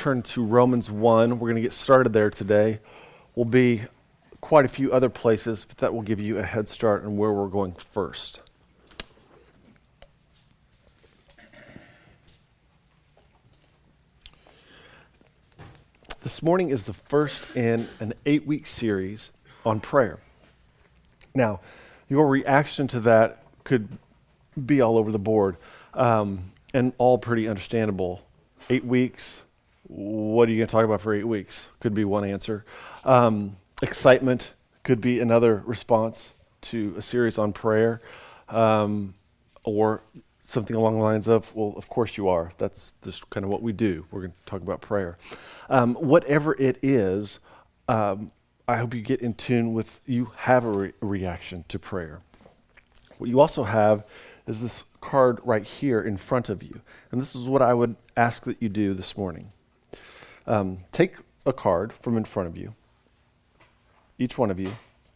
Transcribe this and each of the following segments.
turn to Romans 1. We're going to get started there today. We'll be quite a few other places, but that will give you a head start on where we're going first. This morning is the first in an 8-week series on prayer. Now, your reaction to that could be all over the board, and all pretty understandable. 8 weeks, what are you going to talk about for 8 weeks? Could be one answer. Excitement could be another response to a series on prayer, or something along the lines of, well, of course you are. That's just kind of what we do. We're going to talk about prayer. Whatever it is, I hope you get in tune with, you have a reaction to prayer. What you also have is this card right here in front of you. And this is what I would ask that you do this morning. Take a card from in front of you, each one of you.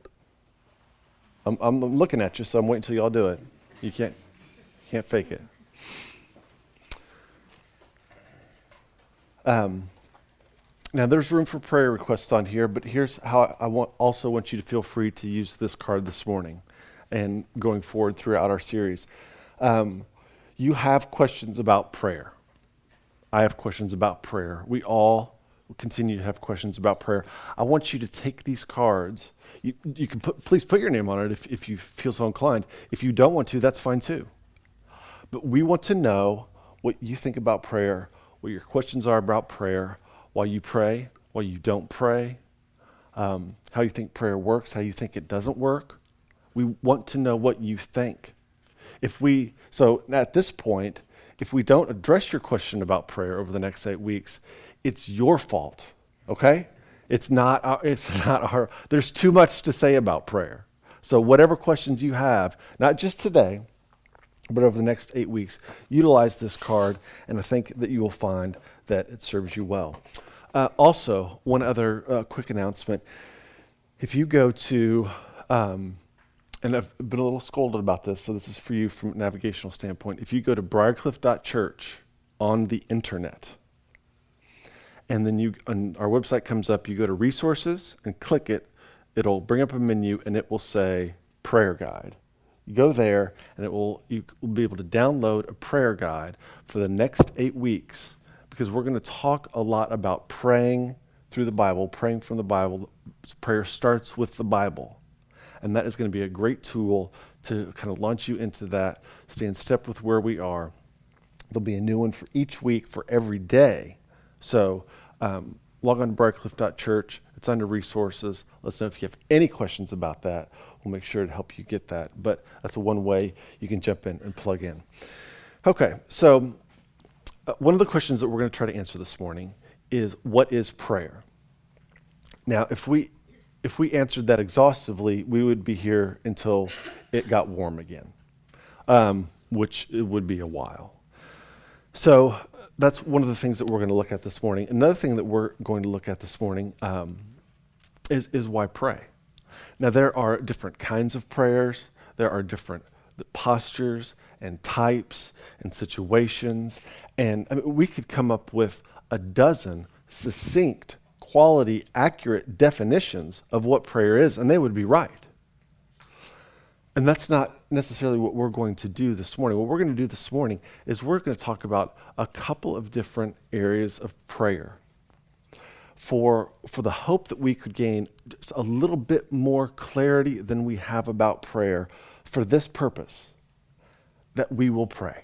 I'm looking at you, so I'm waiting until y'all do it. You can't fake it. Now there's room for prayer requests on here, but here's how I also want you to feel free to use this card this morning and going forward throughout our series. You have questions about prayer. I have questions about prayer. We all continue to have questions about prayer. I want you to take these cards. You can please put your name on it if you feel so inclined. If you don't want to, that's fine too. But we want to know what you think about prayer, what your questions are about prayer, why you pray, why you don't pray, how you think prayer works, how you think it doesn't work. We want to know what you think. So at this point, if we don't address your question about prayer over the next 8 weeks, it's your fault, okay? It's not our, there's too much to say about prayer. So whatever questions you have, not just today, but over the next 8 weeks, utilize this card, and I think that you will find that it serves you well. Also, one other quick announcement. If you go to, and I've been a little scolded about this, so this is for you from a navigational standpoint. If you go to briarcliff.church on the internet, and then on our website comes up, you go to resources and click it, it'll bring up a menu and it will say prayer guide. You go there and you will be able to download a prayer guide for the next 8 weeks, because we're going to talk a lot about praying through the Bible, praying from the Bible. Prayer starts with the Bible. And that is going to be a great tool to kind of launch you into that, stay in step with where we are. There'll be a new one for each week for every day. So log on to briarcliff.church. It's under resources. Let us know if you have any questions about that. We'll make sure to help you get that. But that's one way you can jump in and plug in. Okay, so one of the questions that we're going to try to answer this morning is, what is prayer? Now, if we answered that exhaustively, we would be here until it got warm again, which it would be a while. So that's one of the things that we're going to look at this morning. Another thing that we're going to look at this morning is why pray. Now, there are different kinds of prayers. There are different postures and types and situations. And we could come up with a dozen succinct, quality, accurate definitions of what prayer is, and they would be right. And that's not necessarily what we're going to do this morning. What we're going to do this morning is we're going to talk about a couple of different areas of prayer for the hope that we could gain just a little bit more clarity than we have about prayer, for this purpose, that we will pray.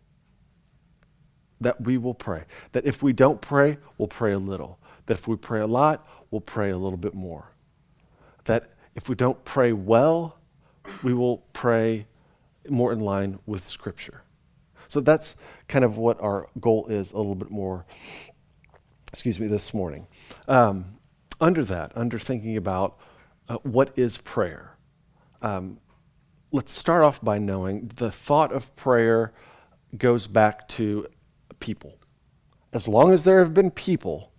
That we will pray. That if we don't pray, we'll pray a little. That if we pray a lot, we'll pray a little bit more. That if we don't pray well, we will pray more in line with Scripture. So that's kind of what our goal is a little bit more, this morning. Under thinking about what is prayer, let's start off by knowing the thought of prayer goes back to people. As long as there have been people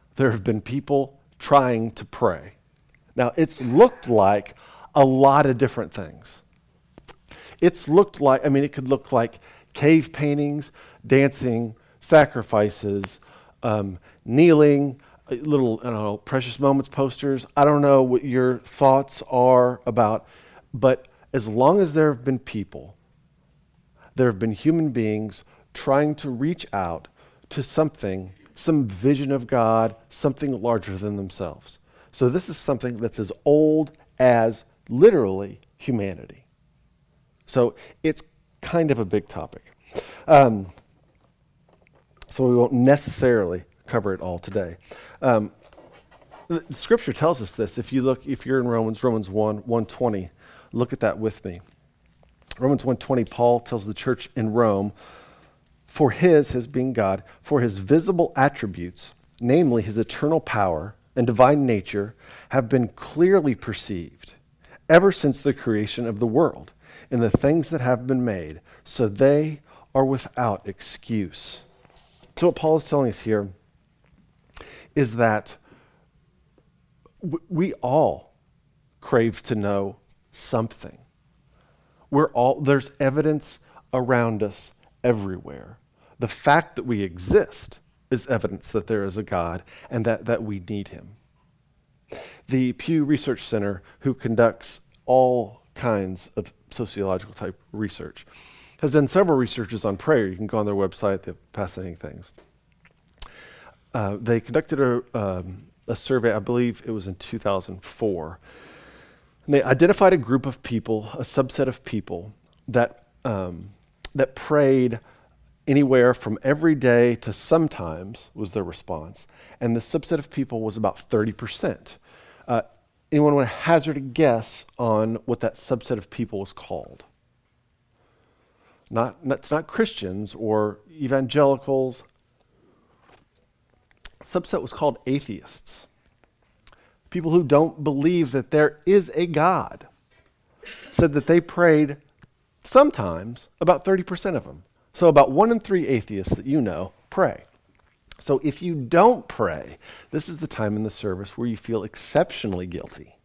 trying to pray. Now, it's looked like a lot of different things. It could look like cave paintings, dancing, sacrifices, kneeling, little, I don't know, Precious Moments posters. I don't know what your thoughts are about, but as long as there have been people, there have been human beings trying to reach out to something, some vision of God, something larger than themselves. So this is something that's as old as literally humanity. So it's kind of a big topic. So we won't necessarily cover it all today. The Scripture tells us this. If you're in Romans 1:20, look at that with me. Romans 1:20, Paul tells the church in Rome, for his being God, for his visible attributes, namely his eternal power and divine nature, have been clearly perceived ever since the creation of the world in the things that have been made, so they are without excuse. So what Paul is telling us here is that we all crave to know something. There's evidence around us everywhere. The fact that we exist is evidence that there is a God and that we need him. The Pew Research Center, who conducts all kinds of sociological type research, has done several researches on prayer. You can go on their website, they have fascinating things. They conducted a survey, I believe it was in 2004, and they identified a group of people, a subset of people, that prayed anywhere from every day to sometimes was their response. And the subset of people was about 30%. Anyone want to hazard a guess on what that subset of people was called? It's not Christians or evangelicals. The subset was called atheists. People who don't believe that there is a God said that they prayed sometimes, about 30% of them. So about 1 in 3 atheists that you know pray. So if you don't pray, this is the time in the service where you feel exceptionally guilty.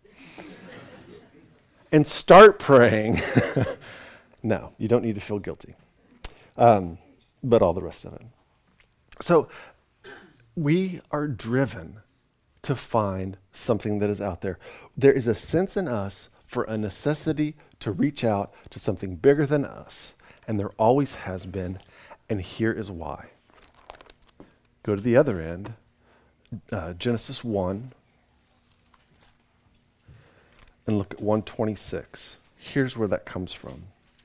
And start praying. No, you don't need to feel guilty. But all the rest of it. So we are driven to find something that is out there. There is a sense in us for a necessity to reach out to something bigger than us. And there always has been. And here is why. Go to the other end, Genesis 1, and look at 126. Here's where that comes from.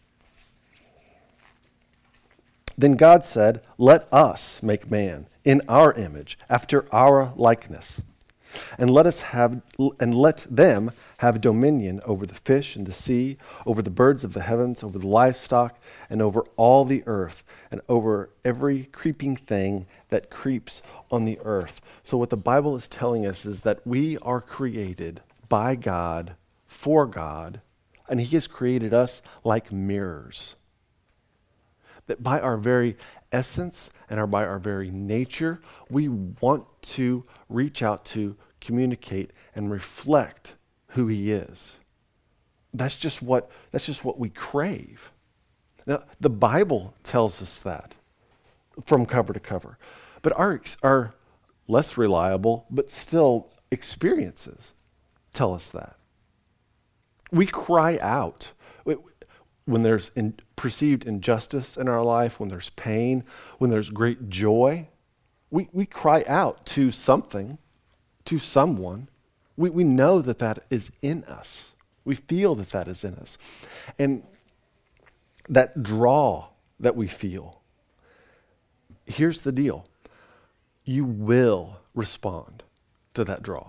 Then God said, "Let us make man in our image, after our likeness, and let them have dominion over the fish in the sea, over the birds of the heavens, over the livestock, and over all the earth, and over every creeping thing that creeps on the earth." So what the Bible is telling us is that we are created by God, for God, and he has created us like mirrors. That by our very essence and by our very nature, we want to reach out to, communicate, and reflect who he is. That's just what we crave. Now, the Bible tells us that from cover to cover. But our less reliable, but still experiences tell us that. We cry out when there's perceived injustice in our life, when there's pain, when there's great joy. We cry out to something, to someone. We know that is in us. We feel that is in us. And that draw that we feel, here's the deal. You will respond to that draw.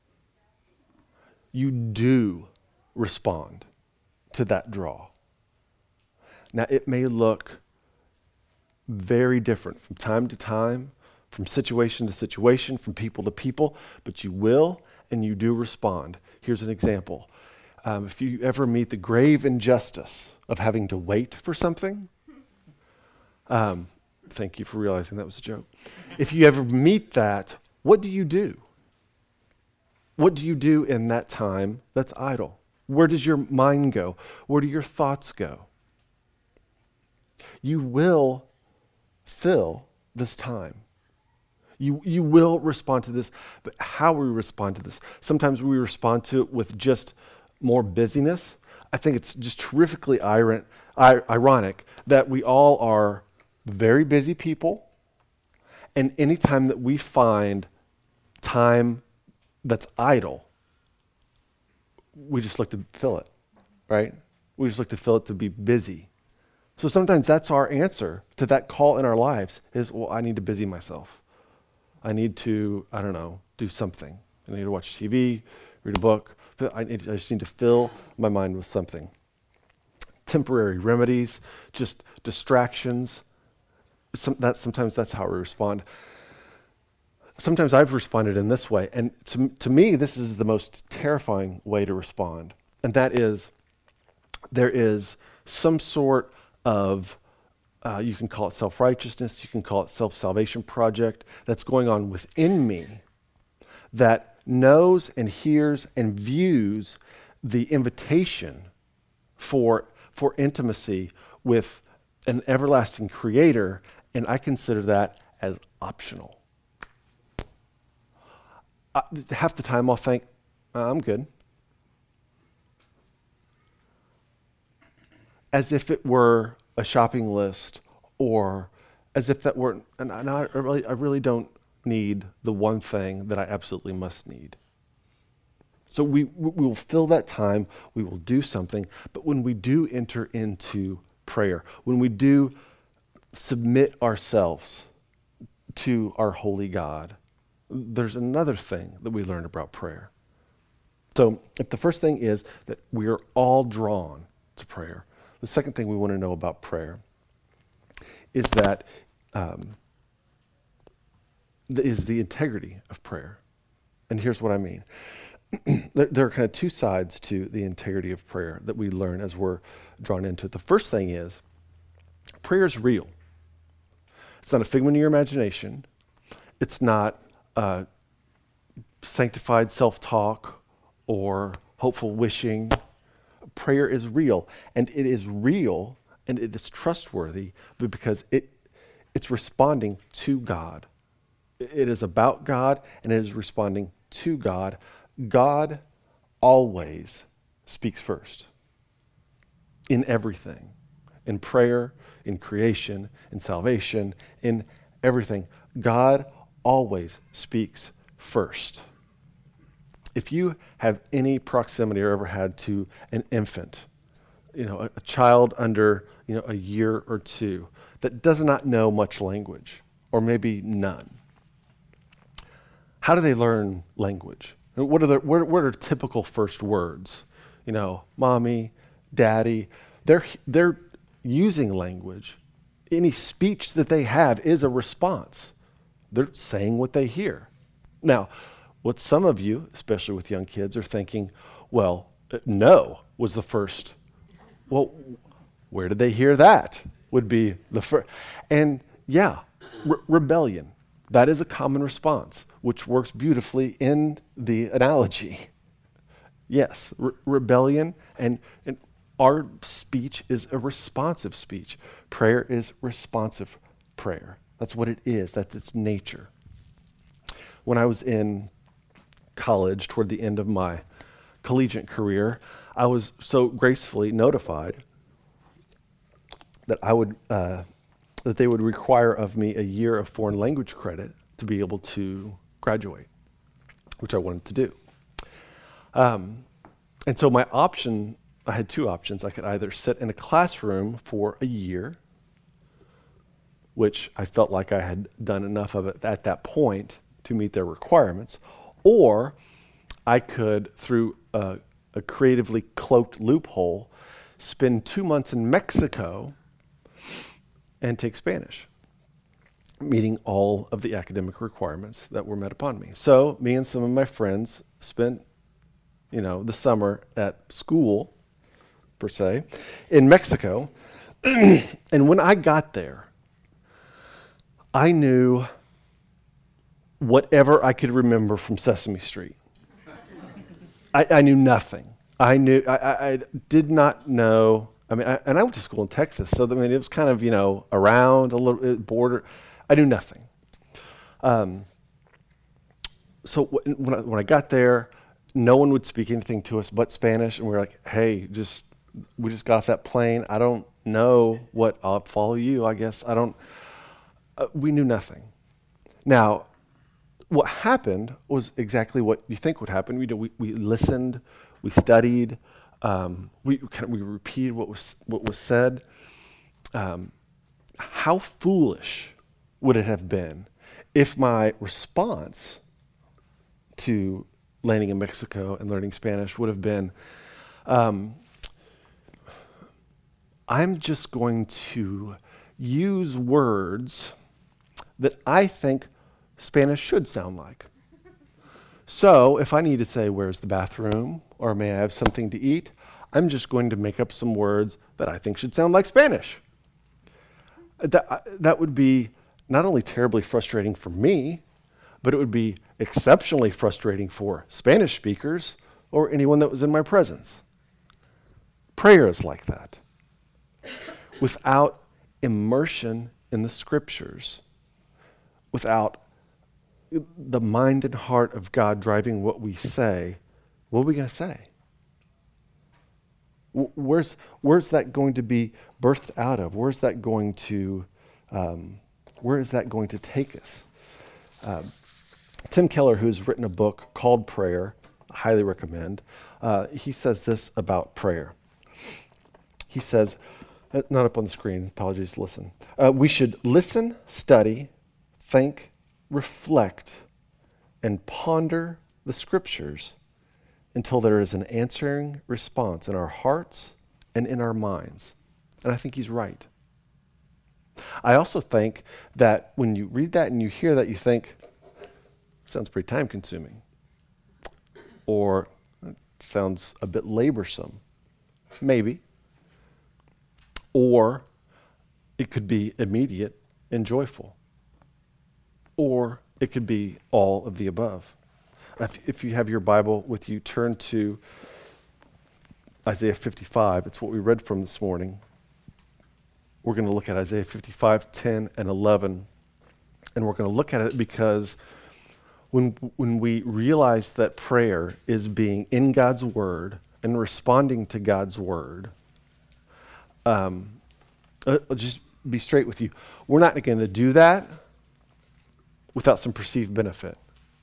You do respond to that draw. Now, it may look very different from time to time, from situation to situation, from people to people, but you will and you do respond. Here's an example. If you ever meet the grave injustice of having to wait for something, thank you for realizing that was a joke. If you ever meet that, what do you do? What do you do in that time that's idle? Where does your mind go? Where do your thoughts go? You will fill this time. You will respond to this, but how we respond to this? Sometimes we respond to it with just more busyness. I think it's just terrifically ironic that we all are very busy people, and anytime that we find time that's idle, we just look to fill it, right? We just look to fill it to be busy. So sometimes that's our answer to that call in our lives is, well, I need to busy myself. I need to, do something. I need to watch TV, read a book. I just need to fill my mind with something. Temporary remedies, just distractions. Sometimes that's how we respond. Sometimes I've responded in this way, and to me, this is the most terrifying way to respond, and that is, there is some sort of, you can call it self-righteousness, you can call it self-salvation project that's going on within me that knows and hears and views the invitation for intimacy with an everlasting creator, and I consider that as optional. Half the time I'll think, I'm good. As if it were a shopping list, or as if that weren't, and I really don't need the one thing that I absolutely must need. So we will fill that time, we will do something, but when we do enter into prayer, when we do submit ourselves to our holy God, there's another thing that we learn about prayer. So if the first thing is that we are all drawn to prayer, the second thing we want to know about prayer is that is the integrity of prayer. And here's what I mean. There are kind of two sides to the integrity of prayer that we learn as we're drawn into it. The first thing is prayer is real. It's not a figment of your imagination. It's not sanctified self-talk or hopeful wishing. Prayer is real, and it is real, and it is trustworthy, but because it's responding to God. It is about God, and it is responding to God. God always speaks first in everything, in prayer, in creation, in salvation, in everything. God always speaks first. If you have any proximity or ever had to an infant, a child under a year or two that does not know much language, or maybe none, how do they learn language? What are typical first words? Mommy, daddy. They're using language. Any speech that they have is a response. They're saying what they hear. Now, what some of you, especially with young kids, are thinking, well, no was the first. Well, where did they hear that? Would be the first. And yeah, rebellion. That is a common response, which works beautifully in the analogy. Yes, rebellion, and our speech is a responsive speech. Prayer is responsive prayer. That's what it is. That's its nature. When I was in college, toward the end of my collegiate career, I was so gracefully notified that that they would require of me a year of foreign language credit to be able to graduate, which I wanted to do. And so my option, I had two options. I could either sit in a classroom for a year, which I felt like I had done enough of it at that point to meet their requirements, or I could, through a creatively cloaked loophole, spend 2 months in Mexico and take Spanish, meeting all of the academic requirements that were met upon me. So me and some of my friends spent, the summer at school, per se, in Mexico. And when I got there, I knew whatever I could remember from Sesame Street. I knew nothing. I did not know. And I went to school in Texas, so it was kind of, around a little border. I knew nothing. So when I got there, no one would speak anything to us but Spanish, and we were like, "Hey, we just got off that plane. I don't know what. I'll follow you, I guess. I don't." We knew nothing. Now, what happened was exactly what you think would happen. We listened, we studied, we repeated what was said. How foolish would it have been if my response to landing in Mexico and learning Spanish would have been, I'm just going to use words that I think Spanish should sound like. So if I need to say, where's the bathroom, or may I have something to eat, I'm just going to make up some words that I think should sound like Spanish. That would be not only terribly frustrating for me, but it would be exceptionally frustrating for Spanish speakers or anyone that was in my presence. Prayer is like that. Without immersion in the scriptures, without the mind and heart of God driving what we say, what are we going to say? Where's that going to be birthed out of? Where is that going to take us? Tim Keller, who's written a book called Prayer, I highly recommend, he says this about prayer. He says, not up on the screen, apologies, listen. We should listen, study, think, reflect, and ponder the scriptures until there is an answering response in our hearts and in our minds. And I think he's right. I also think that when you read that and you hear that, you think, sounds pretty time consuming. Or it sounds a bit laborsome. Maybe. Or it could be immediate and joyful. Or it could be all of the above. If you have your Bible with you, turn to Isaiah 55. It's what we read from this morning. We're going to look at Isaiah 55, 10, and 11. And we're going to look at it because when we realize that prayer is being in God's Word and responding to God's Word, I'll just be straight with you. We're not going to do that without some perceived benefit.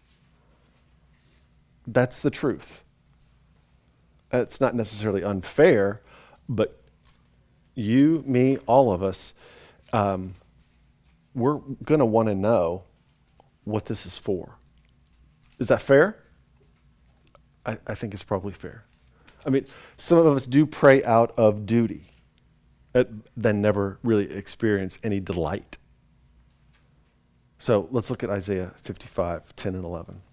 That's the truth. It's not necessarily unfair, but you, me, all of us, we're going to want to know what this is for. Is that fair? I think it's probably fair. I mean, some of us do pray out of duty, then never really experience any delight. So let's look at Isaiah 55, 10 and 11.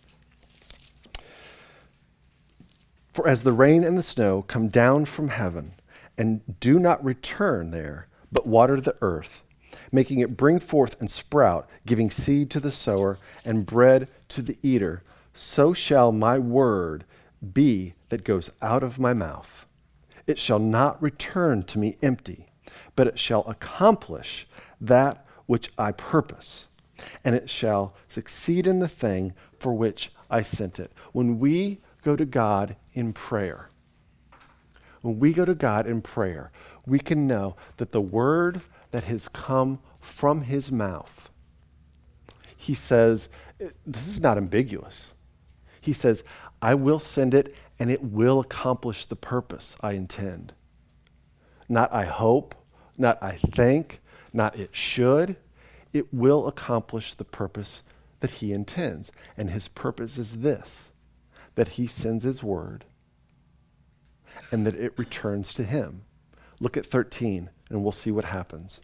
For as the rain and the snow come down from heaven and do not return there, but water the earth, making it bring forth and sprout, giving seed to the sower and bread to the eater, so shall my word be that goes out of my mouth. It shall not return to me empty, but it shall accomplish that which I purpose, and it shall succeed in the thing for which I sent it. When we go to God in prayer, we can know that the word that has come from his mouth, he says, this is not ambiguous. He says, I will send it and it will accomplish the purpose I intend. Not I hope, not I think, not it should. It will accomplish the purpose that he intends. And his purpose is this, that he sends his word and that it returns to him. Look at 13 and we'll see what happens.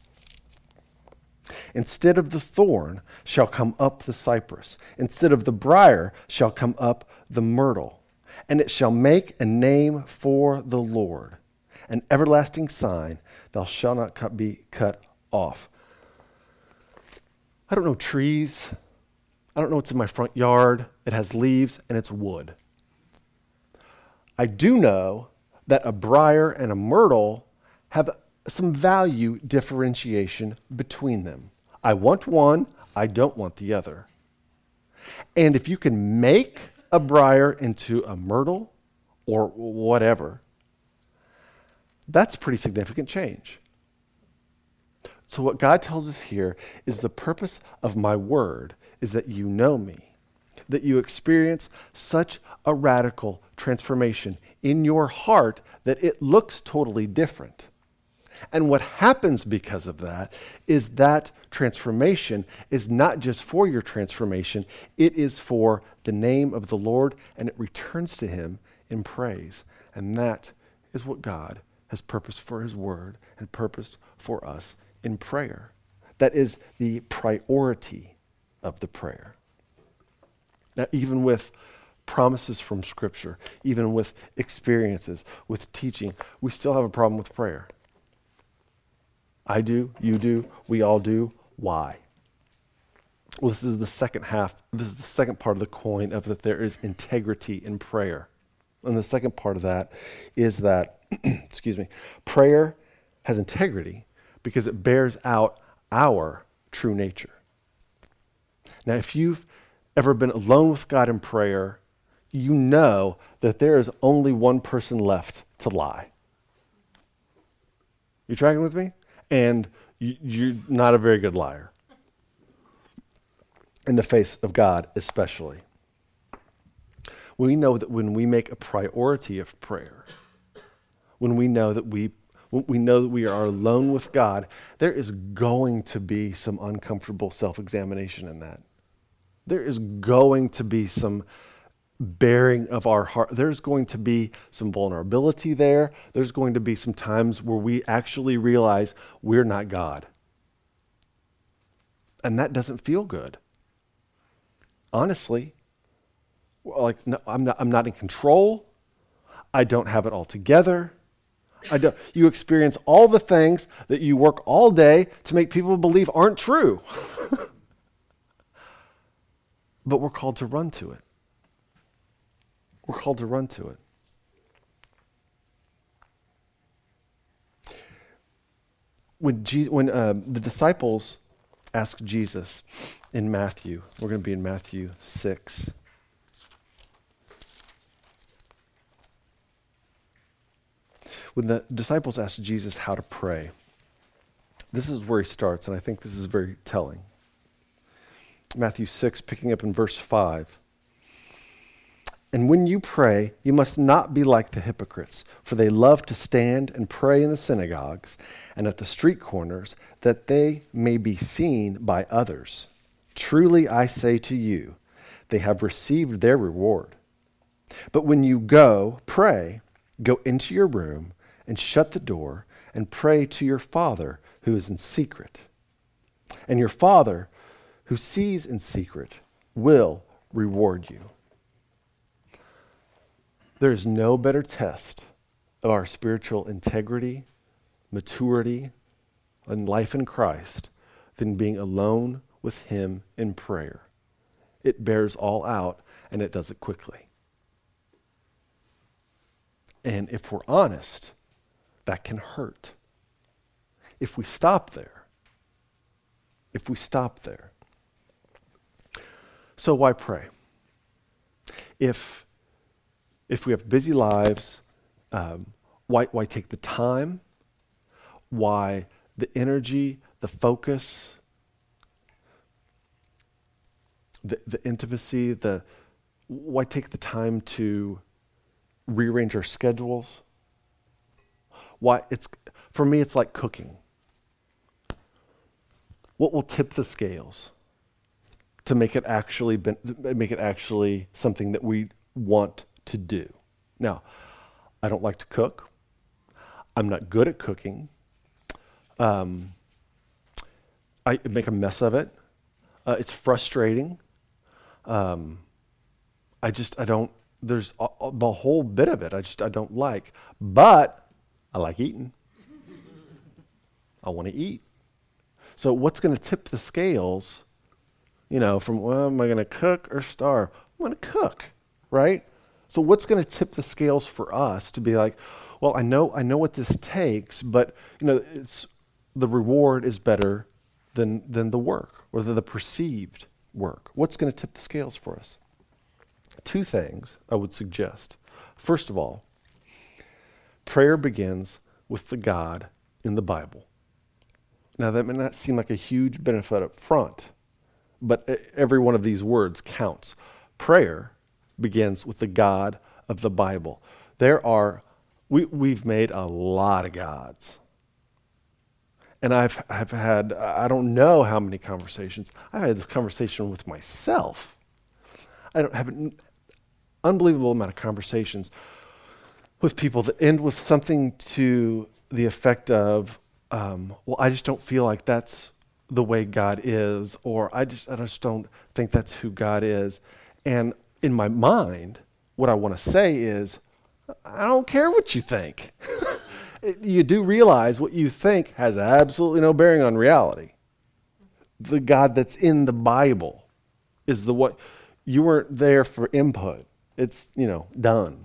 Instead of the thorn shall come up the cypress. Instead of the briar shall come up the myrtle. And it shall make a name for the Lord, an everlasting sign. Thou shalt not be cut off. I don't know trees. I don't know what's in my front yard. It has leaves and it's wood. I do know that a briar and a myrtle have some value differentiation between them. I want one, I don't want the other. And if you can make a briar into a myrtle or whatever, that's pretty significant change. So what God tells us here is the purpose of my word is that you know me, that you experience such a radical transformation in your heart that it looks totally different. And what happens because of that is that transformation is not just for your transformation, it is for the name of the Lord, and it returns to him in praise. And that is what God has purposed for his word and purposed for us in prayer. That is the priority of the prayer. Now, even with promises from Scripture, even with experiences, with teaching, we still have a problem with prayer. I do, you do, we all do. Why? Well, this is the second half. This is the second part of the coin of that there is integrity in prayer. And the second part of that is that, prayer has integrity because it bears out our true nature. Now, if you've ever been alone with God in prayer, you know that there is only one person left to lie. You tracking with me? And you're not a very good liar. In the face of God, especially. We know that when we make a priority of prayer, when we know that we are alone with God, there is going to be some uncomfortable self-examination in that. There is going to be some bearing of our heart. There's going to be some vulnerability there. There's going to be some times where we actually realize we're not God. And that doesn't feel good. Honestly, like, no, I'm not in control. I don't have it all together. You experience all the things that you work all day to make people believe aren't true. But we're called to run to it. We're called to run to it. When the disciples asked Jesus in Matthew, we're going to be in Matthew 6. When the disciples asked Jesus how to pray, this is where he starts, and I think this is very telling. Matthew 6, picking up in verse 5. And when you pray, you must not be like the hypocrites, for they love to stand and pray in the synagogues and at the street corners, that they may be seen by others. Truly I say to you, they have received their reward. But when you pray, go into your room and shut the door and pray to your Father who is in secret. And your Father who sees in secret will reward you. There is no better test of our spiritual integrity, maturity, and life in Christ than being alone with him in prayer. It bears all out, and it does it quickly. And if we're honest, that can hurt. If we stop there. So why pray? If we have busy lives, why take the time? Why the energy, the focus, the intimacy, why take the time to rearrange our schedules? For me, it's like cooking. What will tip the scales to make it actually something that we want to do? Now, I don't like to cook. I'm not good at cooking. I make a mess of it. It's frustrating. There's the whole bit of it I don't like. But I like eating. I want to eat. So what's going to tip the scales, from, am I going to cook or starve? I'm going to cook, right? So what's going to tip the scales for us to be like, well, I know what this takes, but it's the reward is better than the work or the perceived work? What's going to tip the scales for us? Two things I would suggest. First of all, prayer begins with the God in the Bible. Now, that may not seem like a huge benefit up front, but every one of these words counts. Prayer begins with the God of the Bible. We've made a lot of gods. And I've had, I don't know how many conversations. I've had this conversation with myself. I don't have an unbelievable amount of conversations with people that end with something to the effect of, well, I just don't feel like that's the way God is, or I just don't think that's who God is. And in my mind, what I want to say is, I don't care what you think. You do realize what you think has absolutely no bearing on reality. The God that's in the Bible is the one. You weren't there for input. It's, done.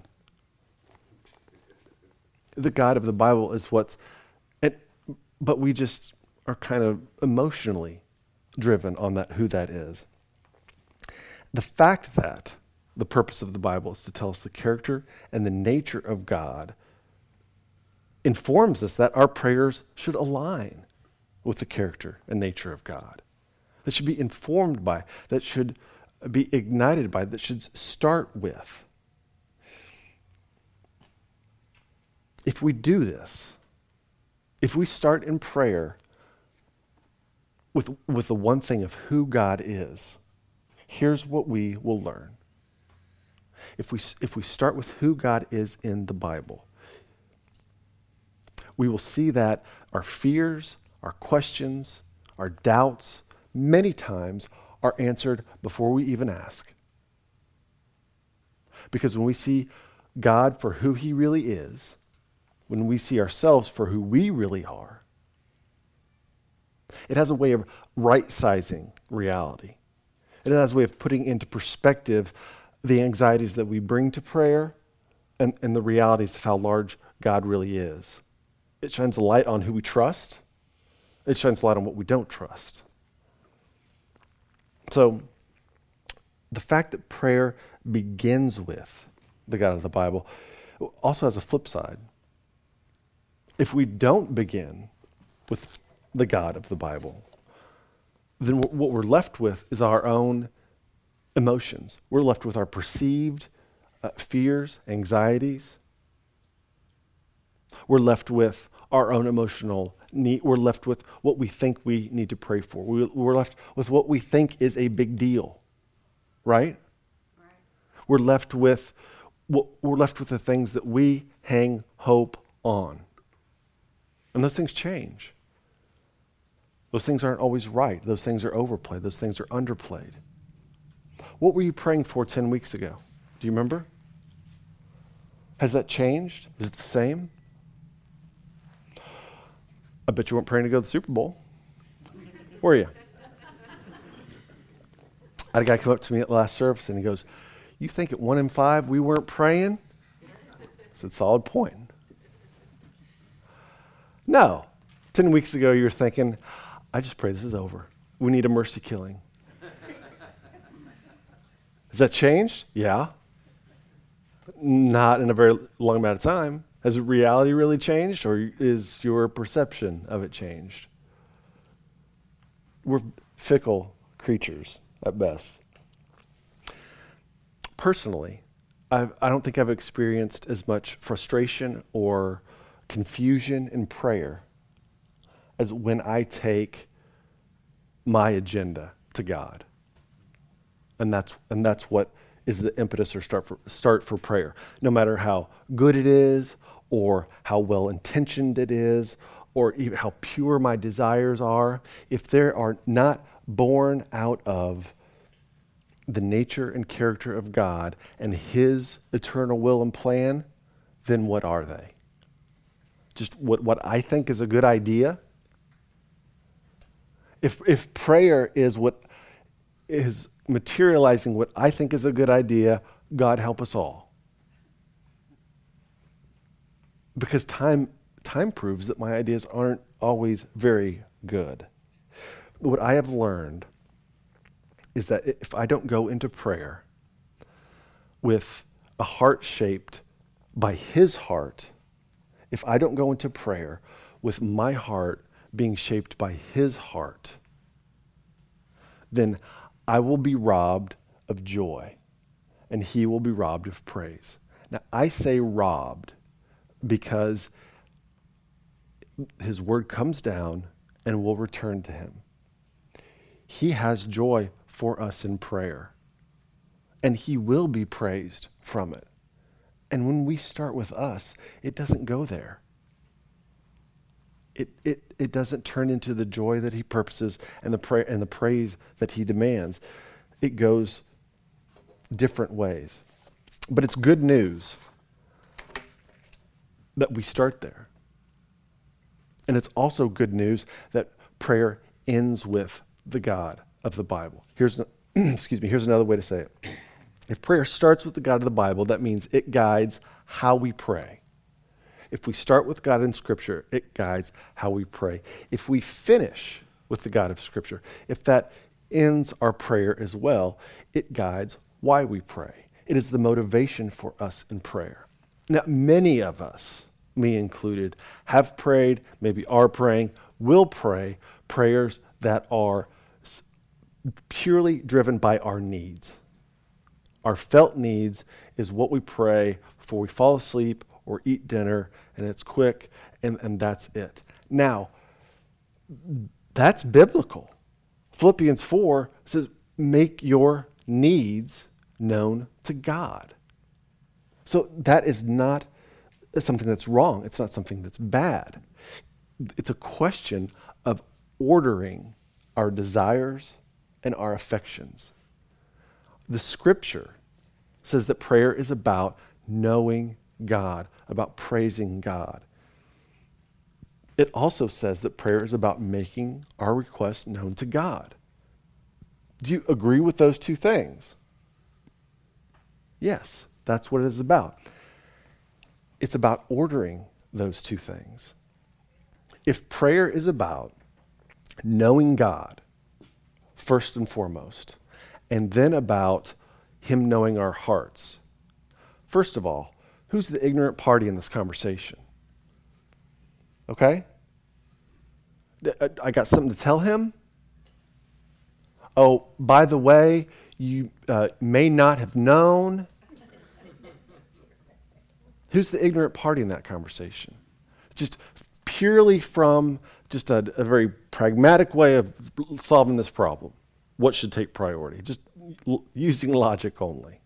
The God of the Bible is but we just are kind of emotionally driven on who that is. The fact that the purpose of the Bible is to tell us the character and the nature of God informs us that our prayers should align with the character and nature of God. That should be informed by, that should be ignited by, that should start with. If we do this, if we start in prayer with the one thing of who God is, here's what we will learn. If we start with who God is in the Bible, we will see that our fears, our questions, our doubts, many times are answered before we even ask. Because when we see God for who he really is, when we see ourselves for who we really are, it has a way of right-sizing reality. It has a way of putting into perspective the anxieties that we bring to prayer and the realities of how large God really is. It shines a light on who we trust. It shines a light on what we don't trust. So, the fact that prayer begins with the God of the Bible also has a flip side. If we don't begin with the God of the Bible, then what we're left with is our own emotions. We're left with our perceived fears, anxieties. We're left with our own emotional need. We're left with what we think we need to pray for. We're left with what we think is a big deal, right? We're left with the things that we hang hope on. And those things change. Those things aren't always right. Those things are overplayed. Those things are underplayed. What were you praying for 10 weeks ago? Do you remember? Has that changed? Is it the same? I bet you weren't praying to go to the Super Bowl. Were you? I had a guy come up to me at the last service and he goes, "You think at 1 in 5 we weren't praying?" I said, "Solid point." No. 10 weeks ago you were thinking, "I just pray this is over. We need a mercy killing." Has that changed? Yeah. Not in a very long amount of time. Has reality really changed, or is your perception of it changed? We're fickle creatures at best. Personally, I don't think I've experienced as much frustration or confusion in prayer as when I take my agenda to God. And that's what is the impetus or start for prayer. No matter how good it is, or how well-intentioned it is, or even how pure my desires are, if they are not born out of the nature and character of God and his eternal will and plan, then what are they? Just what I think is a good idea? If prayer is what is materializing what I think is a good idea, God help us all. Because time proves that my ideas aren't always very good. What I have learned is that if I don't go into prayer with a heart shaped by his heart, if I don't go into prayer with my heart being shaped by his heart, then I will be robbed of joy and he will be robbed of praise. Now, I say robbed because his word comes down and will return to him. He has joy for us in prayer, and he will be praised from it. And when we start with us, it doesn't go there. It doesn't turn into the joy that he purposes and the praise that he demands. It goes different ways. But it's good news that we start there. And it's also good news that prayer ends with the God of the Bible. Here's another way to say it. If prayer starts with the God of the Bible, that means it guides how we pray. If we start with God in Scripture, it guides how we pray. If we finish with the God of Scripture, if that ends our prayer as well, it guides why we pray. It is the motivation for us in prayer. Now, many of us, me included, have prayed, maybe are praying, will pray prayers that are purely driven by our needs. Our felt needs is what we pray before we fall asleep or eat dinner, and it's quick, and that's it. Now, that's biblical. Philippians 4 says, make your needs known to God. So that is not something that's wrong. It's not something that's bad. It's a question of ordering our desires and our affections. The Scripture says that prayer is about knowing God, about praising God. It also says that prayer is about making our requests known to God. Do you agree with those two things? Yes, that's what it is about. It's about ordering those two things. If prayer is about knowing God, first and foremost, and then about him knowing our hearts, first of all, who's the ignorant party in this conversation? Okay? I got something to tell him? Oh, by the way, you may not have known. Who's the ignorant party in that conversation? Just purely from just a very pragmatic way of solving this problem. What should take priority? Just using logic only.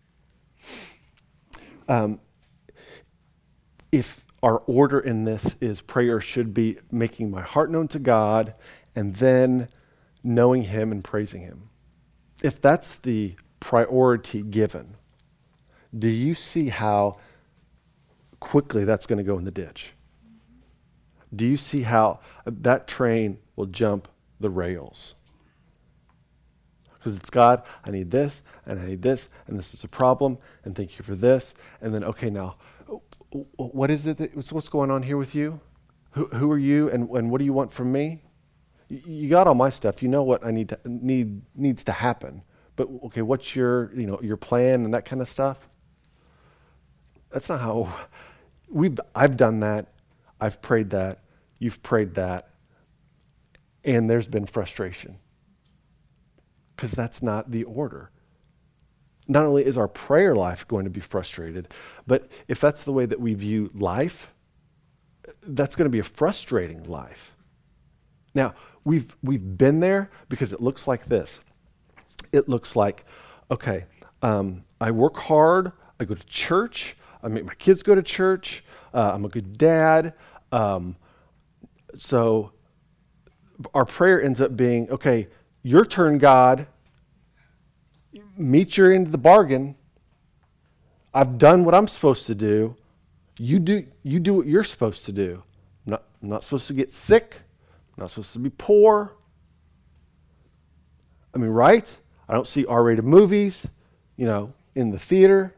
If our order in this is prayer should be making my heart known to God and then knowing him and praising him. If that's the priority given, do you see how quickly that's going to go in the ditch? Do you see how that train will jump the rails? Because it's God, I need this, and I need this, and this is a problem, and thank you for this. And then, okay, now, what is it? What's going on here with you? Who are you, and what do you want from me? You got all my stuff. You know what I needs to happen. But okay, what's your plan and that kind of stuff? That's not how I've done that. I've prayed that. You've prayed that. And there's been frustration. Because that's not the order. Not only is our prayer life going to be frustrated, but if that's the way that we view life, that's going to be a frustrating life. Now, we've been there because it looks like this. It looks like, okay, I work hard, I go to church, I make my kids go to church, I'm a good dad. So our prayer ends up being, okay, your turn, God. Meet your end of the bargain. I've done what I'm supposed to do. You do what you're supposed to do. I'm not supposed to get sick. I'm not supposed to be poor. I mean, right? I don't see R-rated movies, in the theater.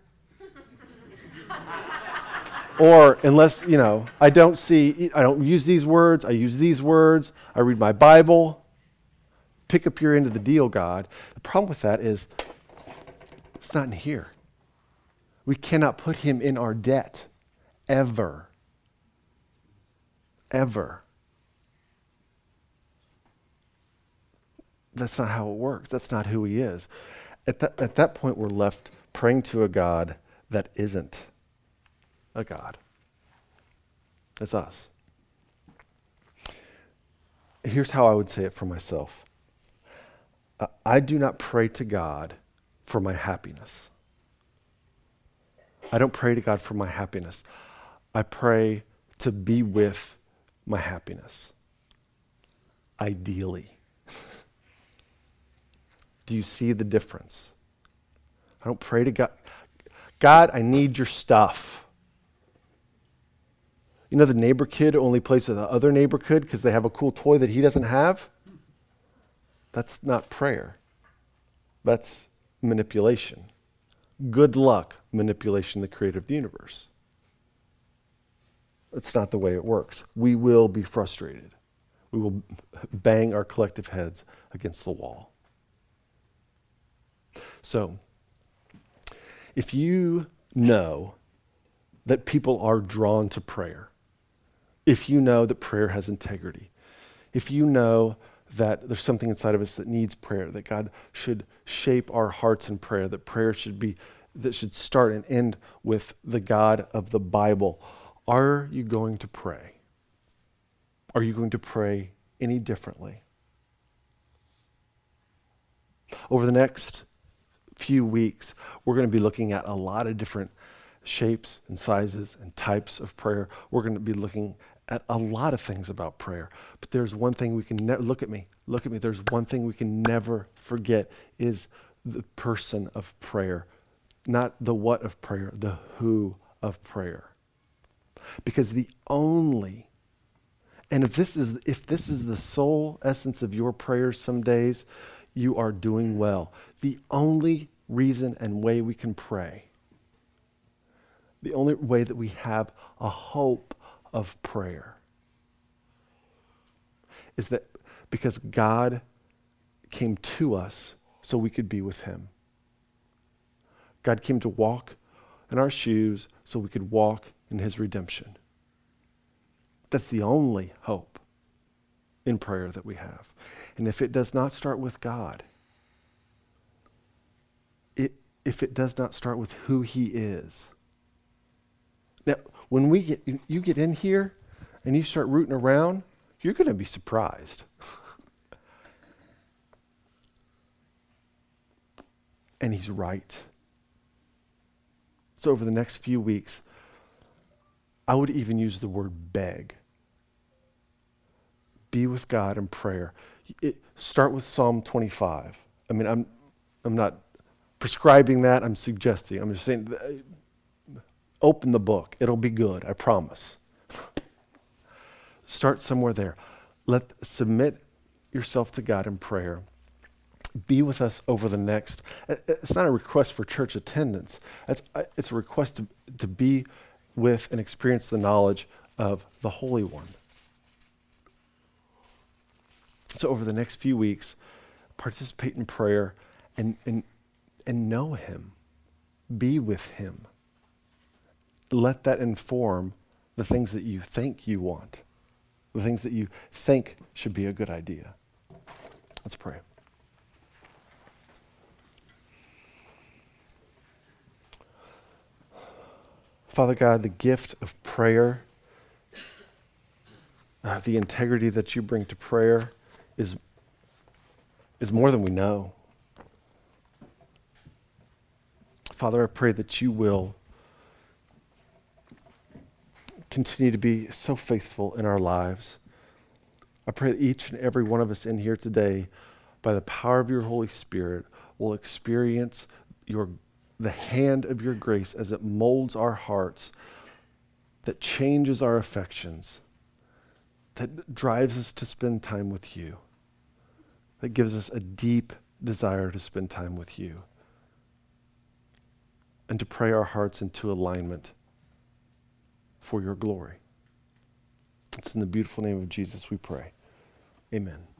Or unless, I don't use these words. I use these words. I read my Bible. pick up your end of the deal, God. The problem with that is it's not in here. We cannot put him in our debt, ever. Ever. That's not how it works. That's not who he is. At that point, we're left praying to a God that isn't a God. It's us. Here's how I would say it for myself. I do not pray to God for my happiness. I don't pray to God for my happiness. I pray to be with my happiness. Ideally. Do you see the difference? I don't pray to God. God, I need your stuff. You know the neighbor kid only plays with the other neighbor kid because they have a cool toy that he doesn't have? That's not prayer. That's manipulation. Good luck manipulation the creator of the universe. That's not the way it works. We will be frustrated. We will bang our collective heads against the wall. So, if you know that people are drawn to prayer, if you know that prayer has integrity, if you know that there's something inside of us that needs prayer, that God should shape our hearts in prayer, that prayer should start and end with the God of the Bible, are you going to pray? Are you going to pray any differently? Over the next few weeks, we're going to be looking at a lot of different shapes and sizes and types of prayer. We're going to be looking at a lot of things about prayer. But there's one thing we can never, look at me. There's one thing we can never forget is the person of prayer. Not the what of prayer, the who of prayer. Because the only, and if this is the sole essence of your prayers some days, you are doing well. The only reason and way we can pray, the only way that we have a hope of prayer is that because God came to us so we could be with him. God came to walk in our shoes so we could walk in his redemption. That's the only hope in prayer that we have. And if it does not start with God, if it does not start with who he is. Now, when you get in here and you start rooting around, you're going to be surprised. And he's right. So over the next few weeks, I would even use the word beg. Be with God in prayer. Start with Psalm 25. I mean, I'm not prescribing that. I'm suggesting. I'm just saying, open the book. It'll be good. I promise. Start somewhere there. Submit yourself to God in prayer. Be with us over the next. It's not a request for church attendance. It's a request to be with and experience the knowledge of the Holy One. So over the next few weeks, participate in prayer and know him. Be with him. Let that inform the things that you think you want, the things that you think should be a good idea. Let's pray. Father God, the gift of prayer, the integrity that you bring to prayer is more than we know. Father, I pray that you will continue to be so faithful in our lives. I pray that each and every one of us in here today, by the power of your Holy Spirit, will experience the hand of your grace as it molds our hearts, that changes our affections, that drives us to spend time with you, that gives us a deep desire to spend time with you, and to pray our hearts into alignment for your glory. It's in the beautiful name of Jesus we pray. Amen.